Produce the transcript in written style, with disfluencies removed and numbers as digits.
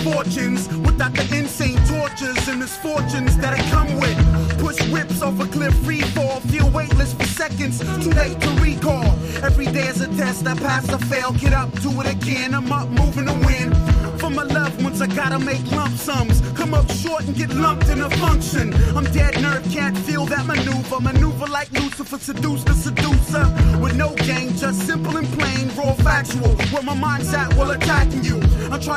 fortunes without the insane tortures and misfortunes that I come with. Push whips off a cliff, free fall, feel weightless for seconds, too late to recall. Every day is a test, I pass or fail, get up, do it again, I'm up, moving to win. For my loved ones, I gotta make lump sums, come up short and get lumped in a function. I'm dead nerve, can't feel that maneuver like Lucifer, seduce the seducer. With no game, just simple and plain, raw factual, where my mind's at while attacking you.